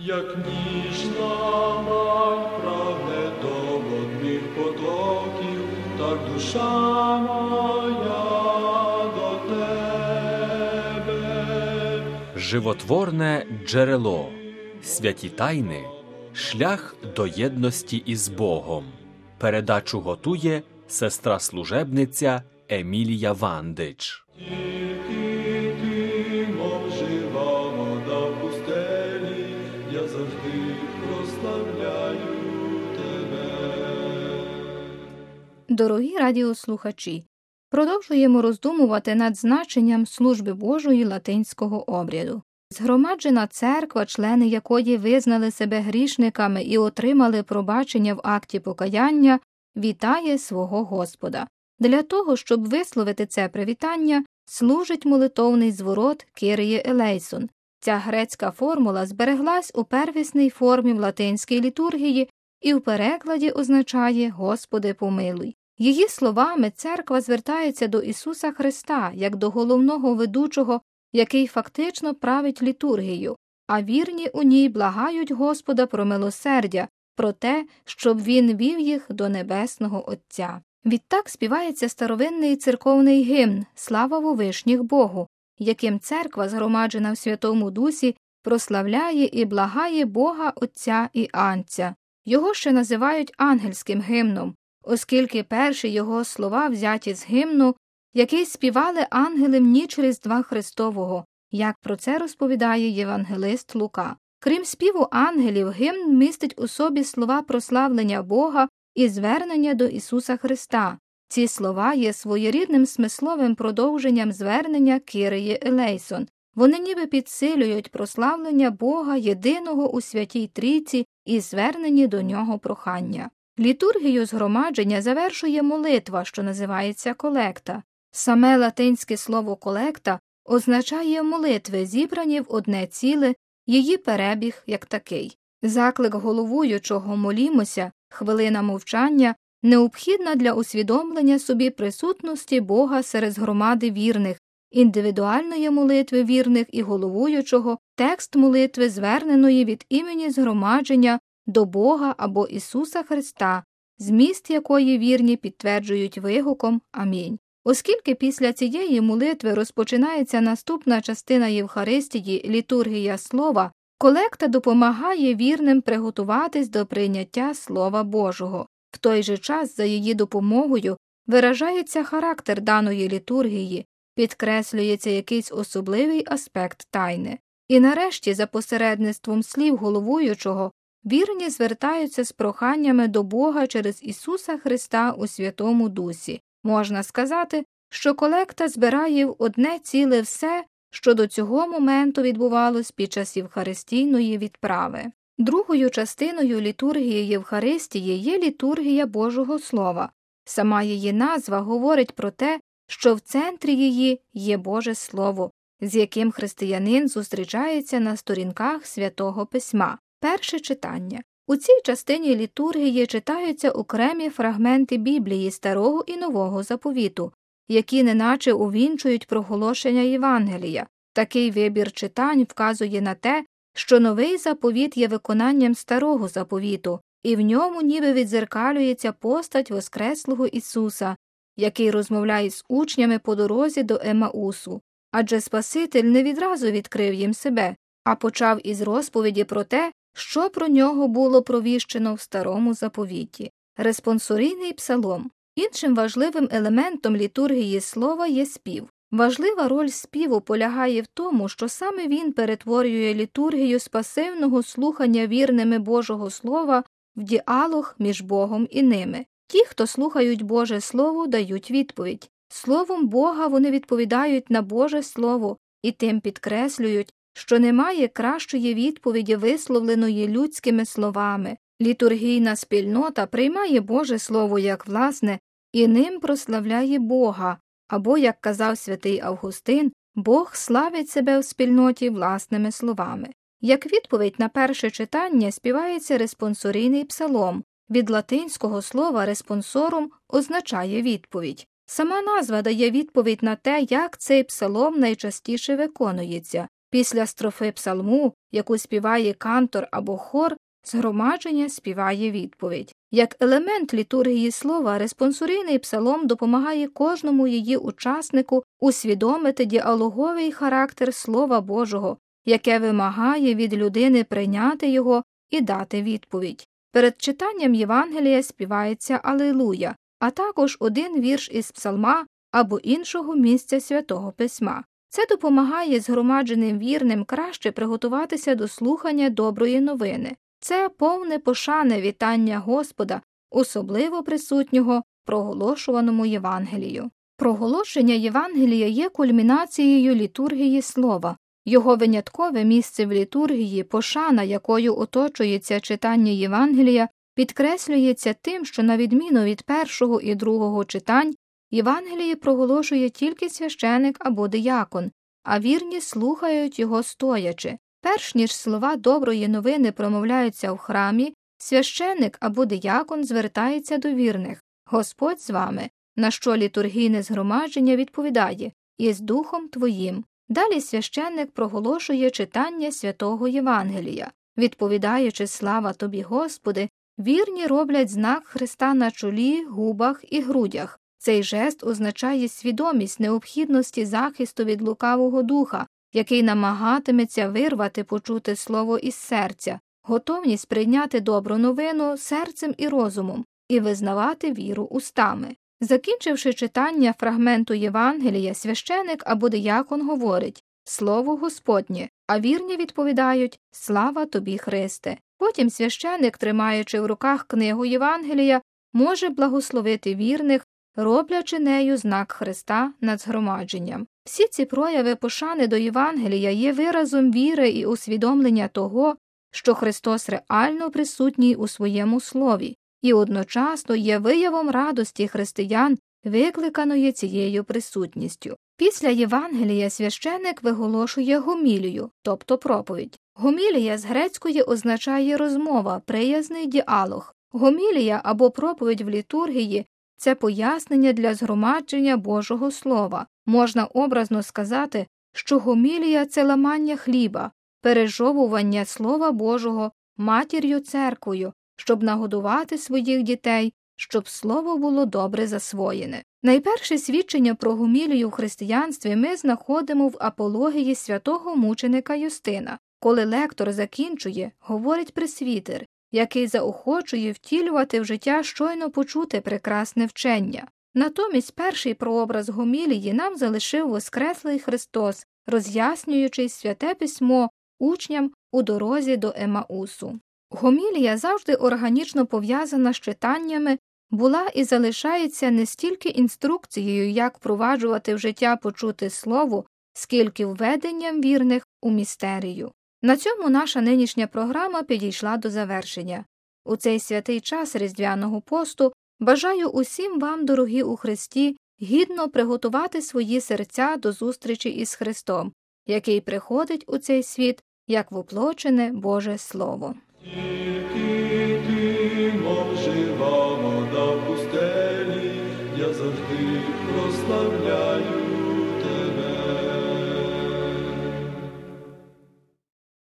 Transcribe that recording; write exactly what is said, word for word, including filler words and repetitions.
Як ніжна мать прагне до водних потоків, так душа моя до тебе. Животворне джерело, святі тайни, шлях до єдності із Богом. Передачу готує сестра-служебниця Емілія Вандич. Тільки ти, мов жива вода в пустелі, я завжди прославляю тебе. Дорогі радіослухачі, продовжуємо роздумувати над значенням служби Божої латинського обряду. Згромаджена церква, члени якої визнали себе грішниками і отримали пробачення в акті покаяння, вітає свого Господа. Для того, щоб висловити це привітання, служить молитовний зворот Kyrie eleison. Ця грецька формула збереглась у первісній формі в латинській літургії і в перекладі означає «Господи, помилуй». Її словами церква звертається до Ісуса Христа як до головного ведучого, який фактично править літургію, а вірні у ній благають Господа про милосердя, про те, щоб Він вів їх до Небесного Отця. Відтак співається старовинний церковний гімн «Слава вовишніх Богу», яким церква, згромаджена в Святому Дусі, прославляє і благає Бога Отця і Анця. Його ще називають ангельським гімном, оскільки перші його слова взяті з гімну, який співали ангели в ніч Різдва Христового, як про це розповідає євангелист Лука. Крім співу ангелів, гімн містить у собі слова прославлення Бога і звернення до Ісуса Христа. Ці слова є своєрідним смисловим продовженням звернення Kyrie eleison. Вони ніби підсилюють прославлення Бога єдиного у Святій Трійці і звернені до Нього прохання. Літургію згромадження завершує молитва, що називається колекта. Саме латинське слово «колекта» означає молитви, зібрані в одне ціле, її перебіг як такий. Заклик головуючого «молімося», хвилина мовчання, необхідна для усвідомлення собі присутності Бога серед громади вірних, індивідуальної молитви вірних і головуючого, текст молитви, зверненої від імені згромадження до Бога або Ісуса Христа, зміст якої вірні підтверджують вигуком «Амінь». Оскільки після цієї молитви розпочинається наступна частина Євхаристії – літургія слова, колекта допомагає вірним приготуватись до прийняття Слова Божого. В той же час за її допомогою виражається характер даної літургії, підкреслюється якийсь особливий аспект тайни. І нарешті, за посередництвом слів головуючого, вірні звертаються з проханнями до Бога через Ісуса Христа у Святому Дусі. Можна сказати, що колекта збирає в одне ціле все, що до цього моменту відбувалось під час Євхаристійної відправи. Другою частиною літургії Євхаристії є літургія Божого Слова. Сама її назва говорить про те, що в центрі її є Боже Слово, з яким християнин зустрічається на сторінках Святого Письма. Перше читання. У цій частині літургії читаються окремі фрагменти Біблії Старого і Нового Заповіту, які неначе увінчують проголошення Євангелія. Такий вибір читань вказує на те, що Новий Заповіт є виконанням Старого Заповіту, і в ньому ніби віддзеркалюється постать Воскреслого Ісуса, який розмовляє з учнями по дорозі до Емаусу. Адже Спаситель не відразу відкрив їм себе, а почав із розповіді про те, що про нього було провіщено в Старому Заповіті. Респонсорійний псалом. Іншим важливим елементом літургії слова є спів. Важлива роль співу полягає в тому, що саме він перетворює літургію з пасивного слухання вірними Божого Слова в діалог між Богом і ними. Ті, хто слухають Боже Слово, дають відповідь. Словом Бога вони відповідають на Боже Слово і тим підкреслюють, що немає кращої відповіді, висловленої людськими словами. Літургійна спільнота приймає Боже Слово як власне і ним прославляє Бога, або, як казав святий Августин, Бог славить себе в спільноті власними словами. Як відповідь на перше читання співається респонсорійний псалом. Від латинського слова «респонсорум» означає відповідь. Сама назва дає відповідь на те, як цей псалом найчастіше виконується. Після строфи псалму, яку співає кантор або хор, згромадження співає відповідь. Як елемент літургії слова, респонсорійний псалом допомагає кожному її учаснику усвідомити діалоговий характер Слова Божого, яке вимагає від людини прийняти його і дати відповідь. Перед читанням Євангелія співається «Алілуя», а також один вірш із псалма або іншого місця Святого Письма. Це допомагає згромадженим вірним краще приготуватися до слухання доброї новини. Це повне пошане вітання Господа, особливо присутнього в проголошуваному Євангелію. Проголошення Євангелія є кульмінацією літургії слова. Його виняткове місце в літургії, пошана, якою оточується читання Євангелія, підкреслюється тим, що на відміну від першого і другого читань, Євангеліє проголошує тільки священик або диякон, а вірні слухають його стоячи. Перш ніж слова доброї новини промовляються в храмі, священик або диякон звертається до вірних: «Господь з вами», на що літургійне згромадження відповідає: «І з Духом Твоїм». Далі священник проголошує читання святого Євангелія. Відповідаючи «Слава Тобі, Господи», вірні роблять знак Христа на чолі, губах і грудях. Цей жест означає свідомість необхідності захисту від лукавого духа, який намагатиметься вирвати почуте слово із серця, готовність прийняти добру новину серцем і розумом і визнавати віру устами. Закінчивши читання фрагменту Євангелія, священик або диякон говорить «Слово Господнє», а вірні відповідають «Слава Тобі, Христе». Потім священик, тримаючи в руках книгу Євангелія, може благословити вірних, роблячи нею знак Христа над згромадженням. Всі ці прояви пошани до Євангелія є виразом віри і усвідомлення того, що Христос реально присутній у своєму слові, і одночасно є виявом радості християн, викликаної цією присутністю. Після Євангелія священик виголошує гомілію, тобто проповідь. Гомілія з грецької означає розмова, приязний діалог. Гомілія або проповідь в літургії – це пояснення для згромадження Божого Слова. Можна образно сказати, що гомілія – це ламання хліба, пережовування Слова Божого матір'ю церквою, щоб нагодувати своїх дітей, щоб слово було добре засвоєне. Найперше свідчення про гомілію в християнстві ми знаходимо в апології святого мученика Юстина. Коли лектор закінчує, говорить пресвітер, який заохочує втілювати в життя щойно почуте прекрасне вчення. Натомість перший прообраз гомілії нам залишив воскреслий Христос, роз'яснюючи Святе Письмо учням у дорозі до Емаусу. Гомілія, завжди органічно пов'язана з читаннями, була і залишається не стільки інструкцією, як впроваджувати в життя почуте слово, скільки введенням вірних у містерію. На цьому наша нинішня програма підійшла до завершення. У цей святий час Різдвяного посту бажаю усім вам, дорогі у Христі, гідно приготувати свої серця до зустрічі із Христом, який приходить у цей світ як воплочене Боже Слово.